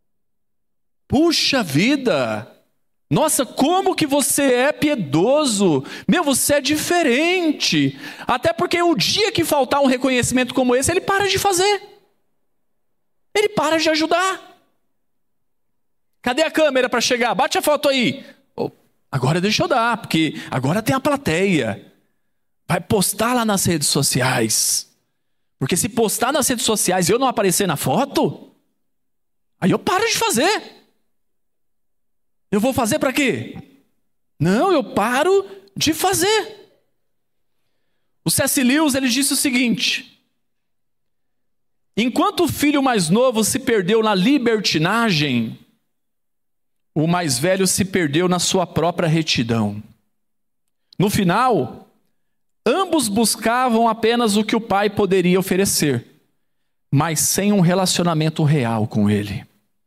puxa vida, nossa, como que você é piedoso, meu, você é diferente. Até porque o dia que faltar um reconhecimento como esse, ele para de fazer. Ele para de ajudar. Cadê a câmera para chegar? Bate a foto aí. Oh, agora deixa eu dar, porque agora tem a plateia. Vai postar lá nas redes sociais. Porque se postar nas redes sociais e eu não aparecer na foto, aí eu paro de fazer. Eu vou fazer para quê? Não, eu paro de fazer. O C S Lewis, ele disse o seguinte: enquanto o filho mais novo se perdeu na libertinagem, o mais velho se perdeu na sua própria retidão. No final, ambos buscavam apenas o que o pai poderia oferecer, mas sem um relacionamento real com ele.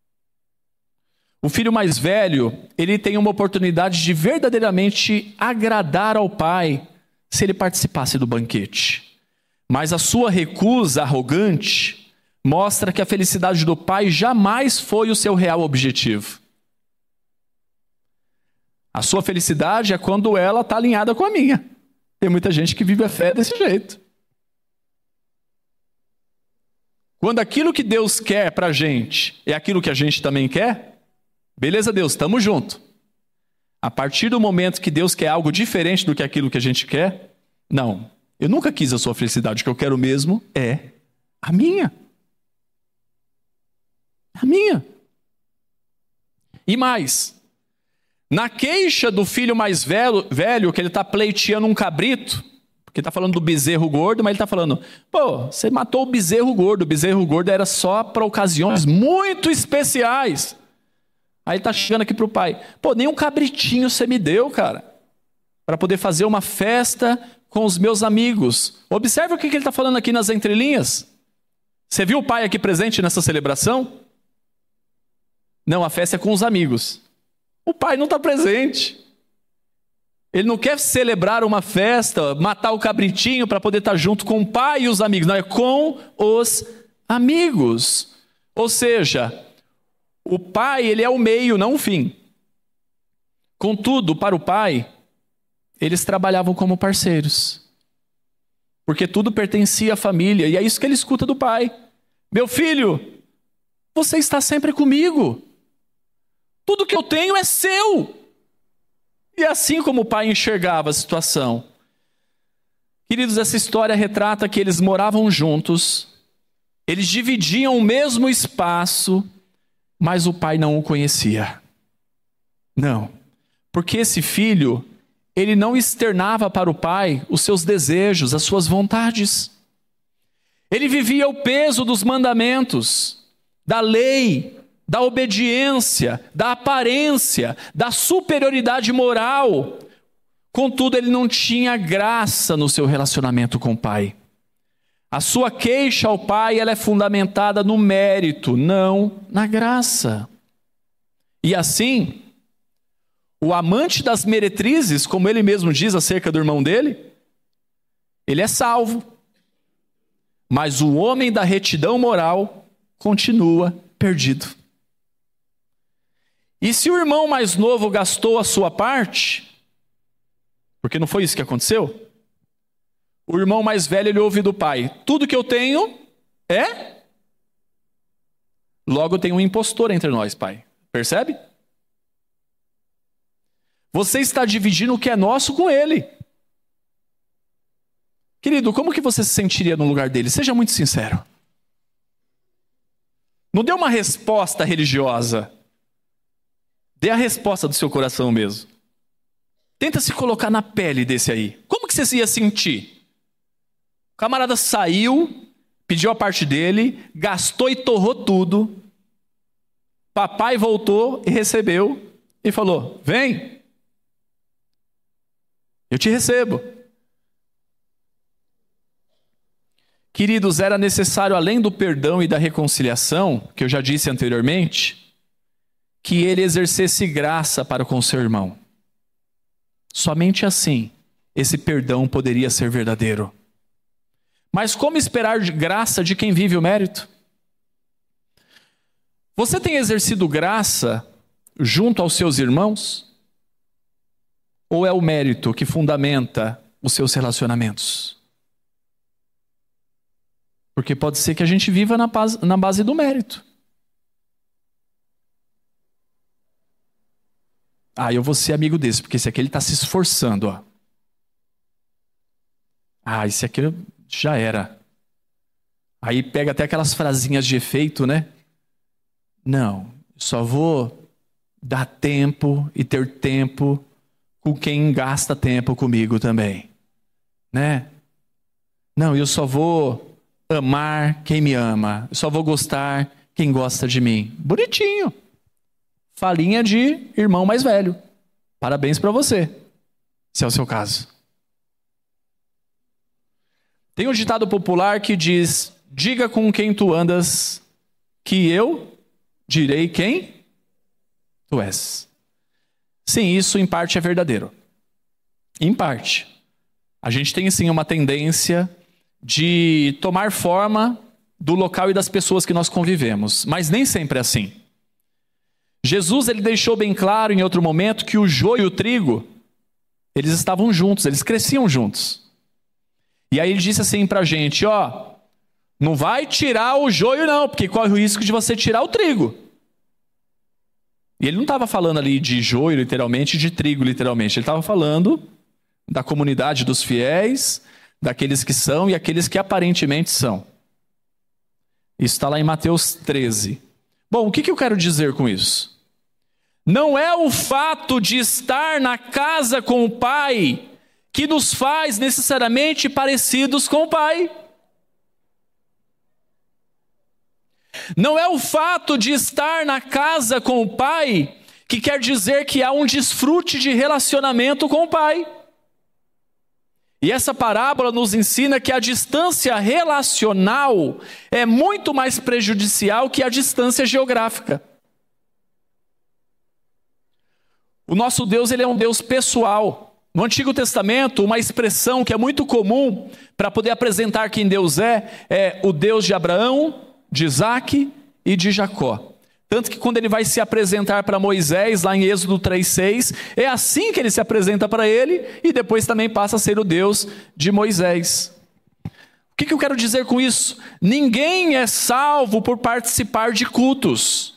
O filho mais velho, ele tem uma oportunidade de verdadeiramente agradar ao pai se ele participasse do banquete. Mas a sua recusa arrogante mostra que a felicidade do pai jamais foi o seu real objetivo. A sua felicidade é quando ela está alinhada com a minha. Tem muita gente que vive a fé desse jeito. Quando aquilo que Deus quer para a gente é aquilo que a gente também quer, beleza, Deus, estamos juntos. A partir do momento que Deus quer algo diferente do que aquilo que a gente quer, não, eu nunca quis a sua felicidade, o que eu quero mesmo é a minha. A minha. E mais, na queixa do filho mais velho, velho que ele está pleiteando um cabrito, porque está falando do bezerro gordo, mas ele está falando, pô, você matou o bezerro gordo, o bezerro gordo era só para ocasiões muito especiais. Aí ele está chegando aqui para o pai, pô, nem um cabritinho você me deu, cara, para poder fazer uma festa com os meus amigos. Observe o que ele está falando aqui nas entrelinhas. Você viu o pai aqui presente nessa celebração? Não, a festa é com os amigos. O pai não está presente. Ele não quer celebrar uma festa, matar o cabritinho para poder estar junto com o pai e os amigos. Não, é com os amigos. Ou seja, o pai, ele é o meio, não o fim. Contudo, para o pai, eles trabalhavam como parceiros. Porque tudo pertencia à família. E é isso que ele escuta do pai. Meu filho, você está sempre comigo. Tudo que eu tenho é seu. E assim como o pai enxergava a situação. Queridos, essa história retrata que eles moravam juntos, eles dividiam o mesmo espaço, mas o pai não o conhecia. Não, porque esse filho, ele não externava para o pai os seus desejos, as suas vontades. Ele vivia o peso dos mandamentos, da lei, da obediência, da aparência, da superioridade moral. Contudo, ele não tinha graça no seu relacionamento com o pai. A sua queixa ao pai, ela é fundamentada no mérito, não na graça. E assim, o amante das meretrizes, como ele mesmo diz acerca do irmão dele, ele é salvo. Mas o homem da retidão moral continua perdido. E se o irmão mais novo gastou a sua parte, porque não foi isso que aconteceu, o irmão mais velho, ele ouve do pai, tudo que eu tenho é... Logo tem um impostor entre nós, pai. Percebe? Você está dividindo o que é nosso com ele. Querido, como que você se sentiria no lugar dele? Seja muito sincero. Não dê uma resposta religiosa. Dê a resposta do seu coração mesmo. Tenta se colocar na pele desse aí. Como que você ia sentir? O camarada saiu, pediu a parte dele, gastou e torrou tudo. Papai voltou e recebeu e falou, vem, eu te recebo. Queridos, era necessário, além do perdão e da reconciliação, que eu já disse anteriormente, que ele exercesse graça para com seu irmão. Somente assim, esse perdão poderia ser verdadeiro. Mas como esperar de graça de quem vive o mérito? Você tem exercido graça junto aos seus irmãos? Ou é o mérito que fundamenta os seus relacionamentos? Porque pode ser que a gente viva na base, na base do mérito. Ah, eu vou ser amigo desse, porque esse aqui ele está se esforçando. Ó. Ah, esse aqui já era. Aí pega até aquelas frasinhas de efeito, né? Não, só vou dar tempo e ter tempo com quem gasta tempo comigo também. Né? Não, eu só vou amar quem me ama. Eu só vou gostar quem gosta de mim. Bonitinho. Falinha de irmão mais velho. Parabéns para você. se é o seu caso. Tem um ditado popular que diz: diga com quem tu andas, que eu direi quem tu és. Sim, isso em parte é verdadeiro. Em parte. A gente tem sim uma tendência de tomar forma do local e das pessoas que nós convivemos, mas nem sempre é assim. Jesus, ele deixou bem claro em outro momento que o joio e o trigo, eles estavam juntos, eles cresciam juntos. E aí ele disse assim pra gente, ó, não vai tirar o joio não, porque corre o risco de você tirar o trigo. E ele não estava falando ali de joio literalmente, de trigo literalmente, ele estava falando da comunidade dos fiéis, daqueles que são e aqueles que aparentemente são. Isso está lá em Mateus treze. Bom, o que, que eu quero dizer com isso? Não é o fato de estar na casa com o Pai que nos faz necessariamente parecidos com o Pai. Não é o fato de estar na casa com o Pai que quer dizer que há um desfrute de relacionamento com o Pai. E essa parábola nos ensina que a distância relacional é muito mais prejudicial que a distância geográfica. O nosso Deus, ele é um Deus pessoal. No Antigo Testamento, uma expressão que é muito comum para poder apresentar quem Deus é, é o Deus de Abraão, de Isaac e de Jacó. Tanto que quando ele vai se apresentar para Moisés, lá em Êxodo três, seis, é assim que ele se apresenta para ele, e depois também passa a ser o Deus de Moisés. O que, que eu quero dizer com isso? Ninguém é salvo por participar de cultos.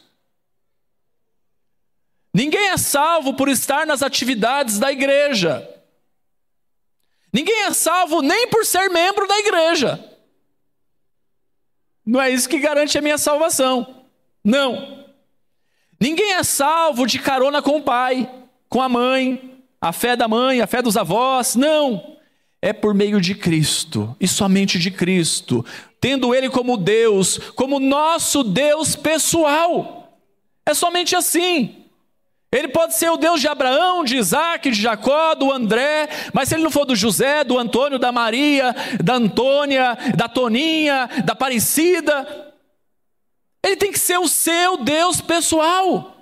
Ninguém é salvo por estar nas atividades da igreja. Ninguém é salvo nem por ser membro da igreja. Não é isso que garante a minha salvação. Não. Ninguém é salvo de carona com o pai, com a mãe, a fé da mãe, a fé dos avós. Não. É por meio de Cristo, e somente de Cristo, tendo Ele como Deus, como nosso Deus pessoal. É somente assim. Ele pode ser o Deus de Abraão, de Isaac, de Jacó, do André, mas se ele não for do José, do Antônio, da Maria, da Antônia, da Toninha, da Aparecida, ele tem que ser o seu Deus pessoal.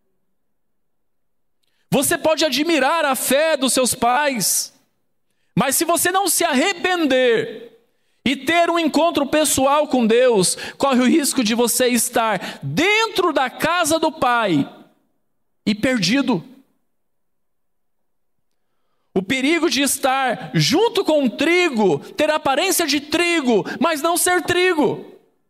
Você pode admirar a fé dos seus pais, mas se você não se arrepender e ter um encontro pessoal com Deus, corre o risco de você estar dentro da casa do Pai e perdido. O perigo de estar junto com o trigo, ter aparência de trigo, mas não ser trigo.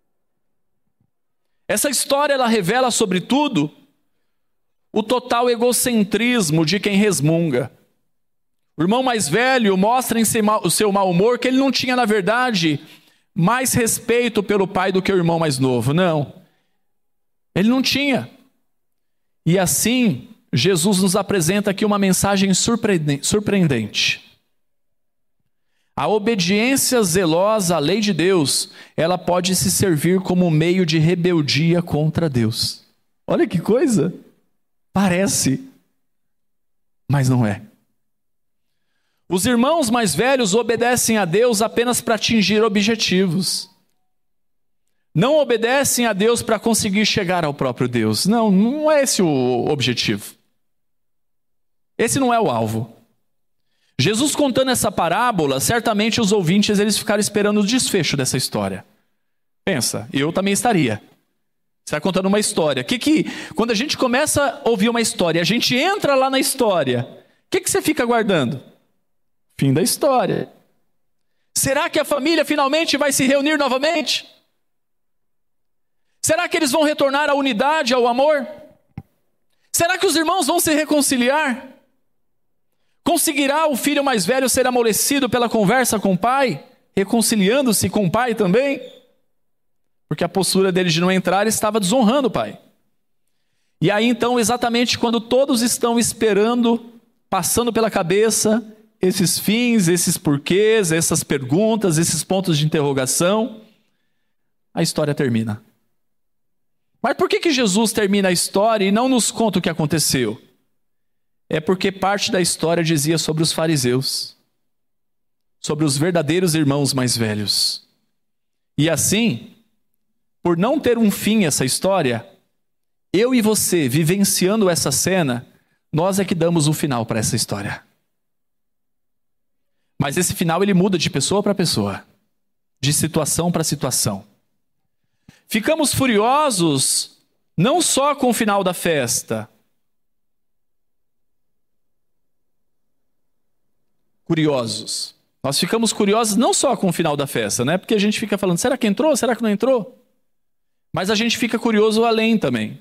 Essa história, ela revela, sobretudo, o total egocentrismo de quem resmunga. O irmão mais velho mostra em o seu mau humor que ele não tinha, na verdade, mais respeito pelo pai do que o irmão mais novo. Não. Ele não tinha. E assim, Jesus nos apresenta aqui uma mensagem surpreendente. A obediência zelosa à lei de Deus, ela pode se servir como meio de rebeldia contra Deus. Olha que coisa! Parece, mas não é. Os irmãos mais velhos obedecem a Deus apenas para atingir objetivos. Não obedecem a Deus para conseguir chegar ao próprio Deus. Não, não é esse o objetivo. Esse não é o alvo. Jesus contando essa parábola, certamente os ouvintes eles ficaram esperando o desfecho dessa história. Pensa, eu também estaria. Você está contando uma história. Que que, quando a gente começa a ouvir uma história, a gente entra lá na história, o que, que você fica aguardando? Fim da história. Será que a família finalmente vai se reunir novamente? Será que eles vão retornar à unidade, ao amor? Será que os irmãos vão se reconciliar? Conseguirá o filho mais velho ser amolecido pela conversa com o pai, reconciliando-se com o pai também? Porque a postura dele de não entrar estava desonrando o pai. E aí então, exatamente quando todos estão esperando, passando pela cabeça, esses fins, esses porquês, essas perguntas, esses pontos de interrogação, a história termina. Mas por que que Jesus termina a história e não nos conta o que aconteceu? é porque parte da história dizia sobre os fariseus, sobre os verdadeiros irmãos mais velhos. E assim, por não ter um fim essa história, eu e você, vivenciando essa cena, nós é que damos um final para essa história. Mas esse final ele muda de pessoa para pessoa, de situação para situação. Ficamos furiosos não só com o final da festa. Curiosos. Nós ficamos curiosos não só com o final da festa, né? Porque a gente fica falando, será que entrou? Será que não entrou? Mas a gente fica curioso além também.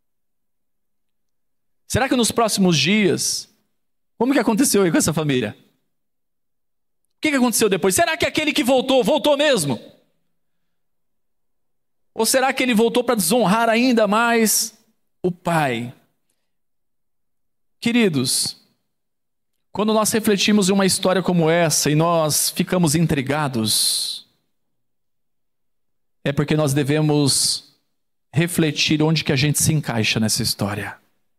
Será que nos próximos dias, como que aconteceu aí com essa família? O que que aconteceu depois? Será que aquele que voltou, voltou mesmo? Ou será que ele voltou para desonrar ainda mais o Pai? Queridos, quando nós refletimos em uma história como essa e nós ficamos intrigados, é porque nós devemos refletir onde que a gente se encaixa nessa história.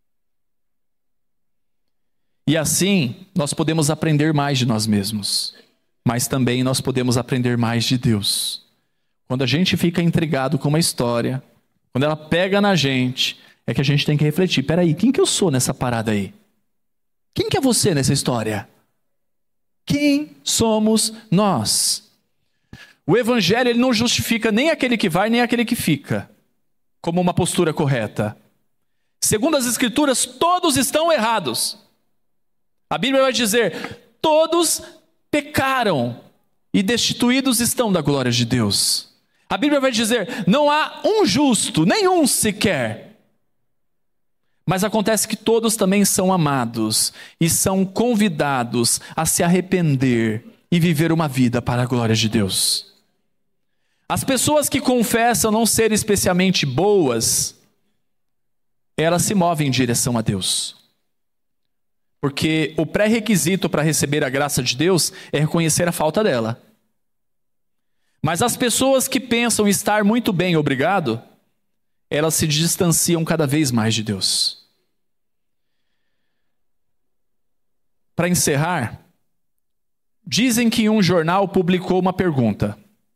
E assim, nós podemos aprender mais de nós mesmos, mas também nós podemos aprender mais de Deus. Quando a gente fica intrigado com uma história, quando ela pega na gente, é que a gente tem que refletir, peraí, quem que eu sou nessa parada aí? Quem que é você nessa história? Quem somos nós? O evangelho ele não justifica nem aquele que vai, nem aquele que fica, como uma postura correta. Segundo as escrituras, todos estão errados. A Bíblia vai dizer, todos pecaram e destituídos estão da glória de Deus. A Bíblia vai dizer, não há um justo, nenhum sequer. Mas acontece que todos também são amados e são convidados a se arrepender e viver uma vida para a glória de Deus. As pessoas que confessam não ser especialmente boas, elas se movem em direção a Deus. Porque o pré-requisito para receber a graça de Deus é reconhecer a falta dela. Mas as pessoas que pensam estar muito bem, obrigado, elas se distanciam cada vez mais de Deus. Para encerrar, dizem que um jornal publicou uma pergunta.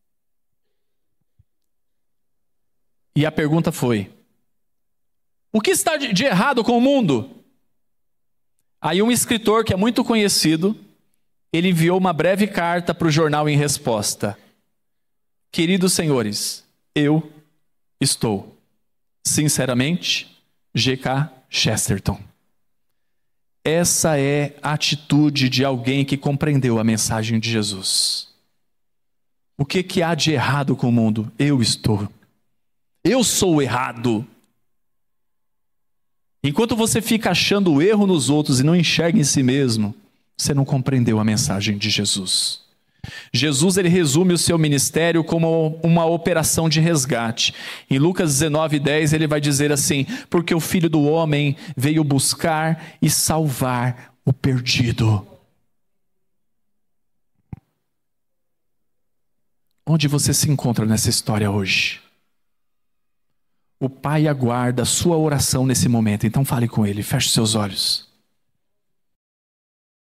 E a pergunta foi, o que está de errado com o mundo? Aí um escritor que é muito conhecido, ele enviou uma breve carta para o jornal em resposta. Queridos senhores, eu estou, sinceramente, G K Chesterton. Essa é a atitude de alguém que compreendeu a mensagem de Jesus. O que, que há de errado com o mundo? Eu estou. Eu sou o errado. Enquanto você fica achando o erro nos outros e não enxerga em si mesmo, você não compreendeu a mensagem de Jesus. Jesus ele resume o seu ministério como uma operação de resgate. Em Lucas dezenove, dez, ele vai dizer assim, porque o Filho do Homem veio buscar e salvar o perdido. Onde você se encontra nessa história hoje? O Pai aguarda a sua oração nesse momento, então fale com Ele, feche seus olhos.